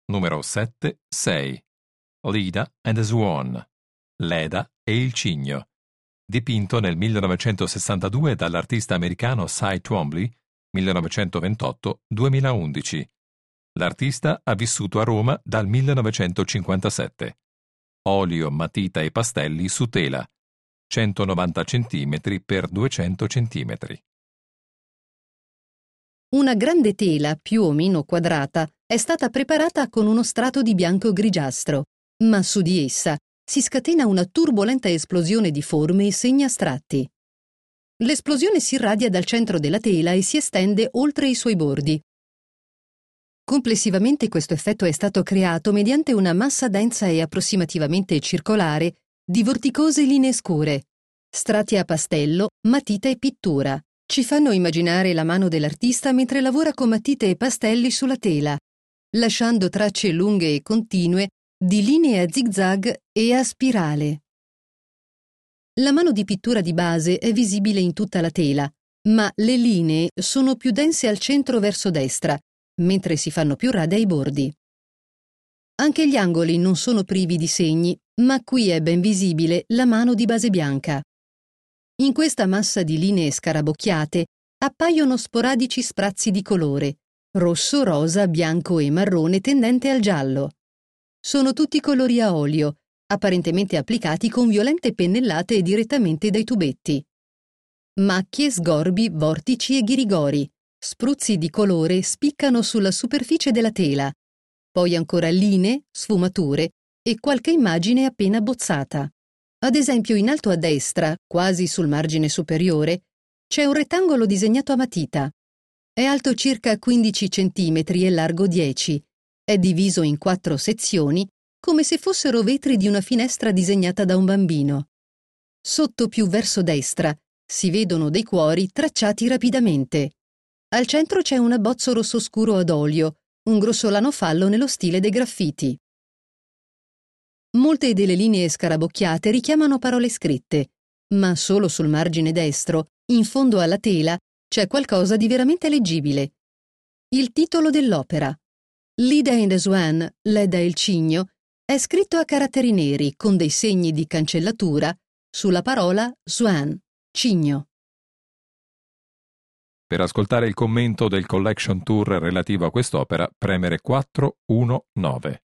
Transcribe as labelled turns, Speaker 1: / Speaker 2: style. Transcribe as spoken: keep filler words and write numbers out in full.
Speaker 1: Numero sette sei. Leda and the Swan. Leda e il cigno. Dipinto nel millenovecentosessantadue dall'artista americano Cy Twombly, millenovecentoventotto duemilaundici. L'artista ha vissuto a Roma dal millenovecentocinquantasette. Olio, matita e pastelli su tela, centonovanta centimetri per duecento centimetri.
Speaker 2: Una grande tela, più o meno quadrata, è stata preparata con uno strato di bianco grigiastro, ma su di essa si scatena una turbolenta esplosione di forme e segni astratti. L'esplosione si irradia dal centro della tela e si estende oltre i suoi bordi. Complessivamente questo effetto è stato creato mediante una massa densa e approssimativamente circolare di vorticose linee scure. Strati a pastello, matita e pittura ci fanno immaginare la mano dell'artista mentre lavora con matite e pastelli sulla tela, lasciando tracce lunghe e continue di linee a zigzag e a spirale. La mano di pittura di base è visibile in tutta la tela, ma le linee sono più dense al centro verso destra, mentre si fanno più rade ai bordi. Anche gli angoli non sono privi di segni, ma qui è ben visibile la mano di base bianca. In questa massa di linee scarabocchiate appaiono sporadici sprazzi di colore, rosso, rosa, bianco e marrone tendente al giallo. Sono tutti colori a olio, apparentemente applicati con violente pennellate direttamente dai tubetti. Macchie, sgorbi, vortici e ghirigori, spruzzi di colore spiccano sulla superficie della tela, poi ancora linee, sfumature e qualche immagine appena bozzata. Ad esempio, in alto a destra, quasi sul margine superiore, c'è un rettangolo disegnato a matita. È alto circa quindici centimetri e largo dieci. È diviso in quattro sezioni, come se fossero vetri di una finestra disegnata da un bambino. Sotto più verso destra si vedono dei cuori tracciati rapidamente. Al centro c'è un abbozzo rosso scuro ad olio, un grossolano fallo nello stile dei graffiti. Molte delle linee scarabocchiate richiamano parole scritte, ma solo sul margine destro, in fondo alla tela, c'è qualcosa di veramente leggibile. Il titolo dell'opera, Leda and the Swan, Leda e il cigno, è scritto a caratteri neri con dei segni di cancellatura sulla parola Swan, cigno.
Speaker 1: Per ascoltare il commento del Collection Tour relativo a quest'opera, premere quattro uno nove.